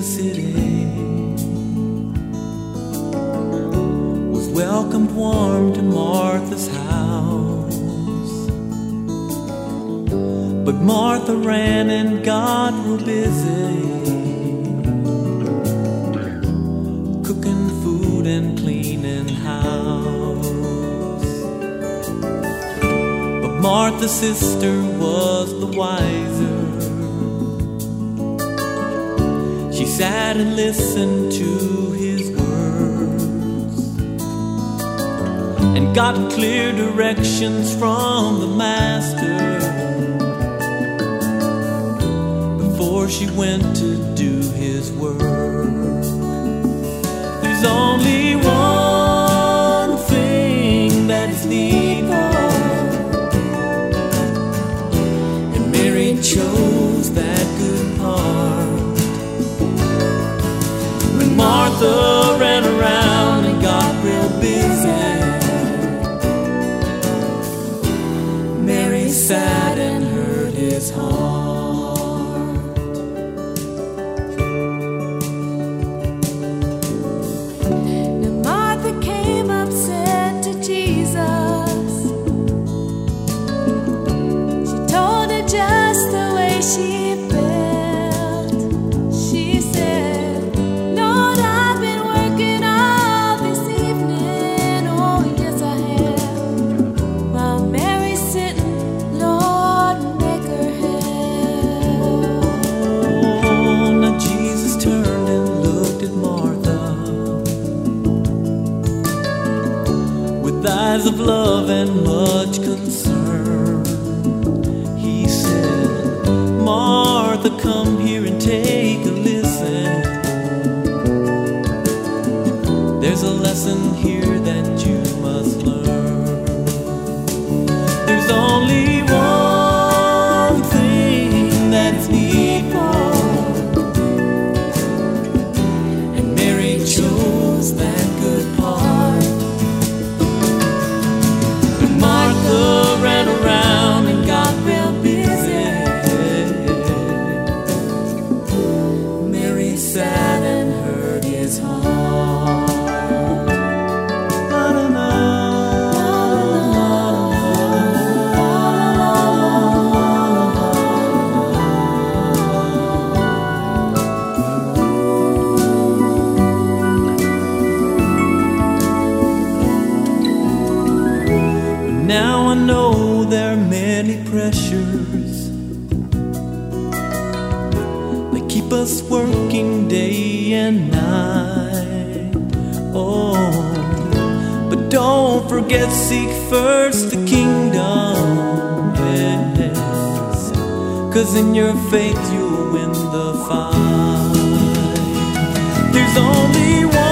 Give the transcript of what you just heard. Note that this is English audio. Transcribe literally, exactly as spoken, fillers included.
city was welcomed warm to Martha's house. But Martha ran and got real busy, cooking food and cleaning house. But Martha's sister was the wiser. She sat and listened to his words and got clear directions from the master before she went to do his work. There's only one thing that is needful, and Mary chose that good part. Martha ran around and got real busy. Mary sat and heard his heart. Now Martha came up, said to Jesus. She told her just the way she felt. She said, eyes of love and much concern. He said, Martha, come here and take a listen. There's a lesson here that you must learn. There's only one thing that's needful, and Mary chose that good part. Martha ran around and got real busy. Mary sat and heard his heart. Now I know there are many pressures that keep us working day and night. Oh, but don't forget, seek first the kingdom, yes, 'cause in your faith you'll win the fight. There's only one